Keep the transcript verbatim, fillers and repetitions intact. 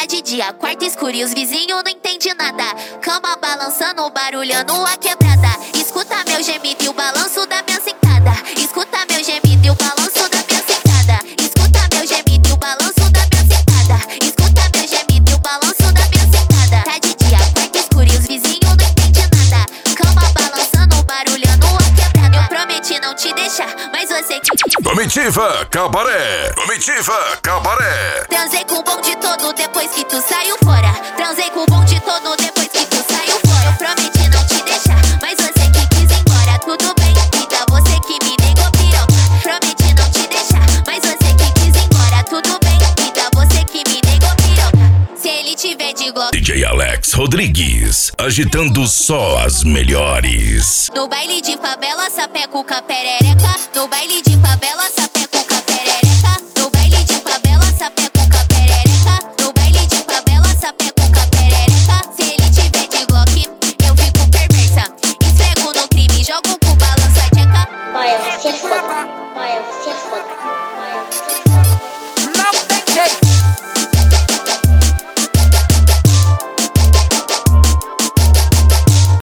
Tá de dia, quarto escuro e os vizinhos não entendem nada. Cama balançando, barulhando a quebrada. Escuta meu gemido e o balanço da minha sentada. Escuta meu gemido e o balanço da minha sentada. Escuta meu gemido e o balanço da minha sentada. Escuta meu gemido e o balanço da minha sentada. Tá de dia, quarto escuro e os vizinhos não entendem nada. Cama balançando, barulhando a quebrada. Eu prometi não te deixar, mas você que... Comitiva Cabaré, Comitiva Cabaré. Transei com o bonde todo depois que tu saiu fora. Transei com o bonde todo depois que tu saiu fora. Eu prometi não te deixar, mas você que quis ir embora. Tudo bem, vida, você que me negou piroca. Prometi não te deixar, mas você que quis ir embora. Tudo bem, vida, você que me negou piroca. Se ele tiver de Glock, D J Alex Rodrigues, agitando só as melhores. no baile de favela, sapeco com a perereca. No baile de favela, sapeco com a perereca. No baile de favela, sapeco com a perereca. No baile de favela, sapeco com a perereca. Se ele tiver de Glock, eu fico perversa. Esfrego no crime, jogo com balança tcheca. Olha, você é foda. Olha, você é foda. Olha, você é foda.